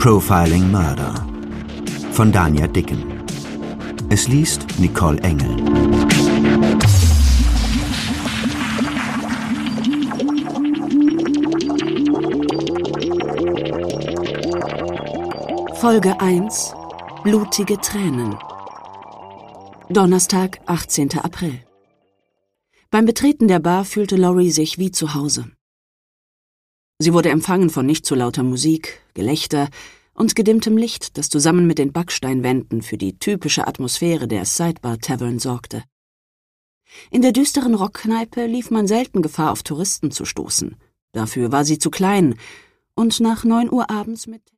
Profiling Murder von Dania Dicken. Es liest Nicole Engel. Folge 1: Blutige Tränen. Donnerstag, 18. April. Beim Betreten der Bar fühlte Laurie sich wie zu Hause. Sie wurde empfangen von nicht zu lauter Musik, Gelächter und gedimmtem Licht, das zusammen mit den Backsteinwänden für die typische Atmosphäre der Sidebar Tavern sorgte. In der düsteren Rockkneipe lief man selten Gefahr, auf Touristen zu stoßen. Dafür war sie zu klein und nach 9 Uhr abends mit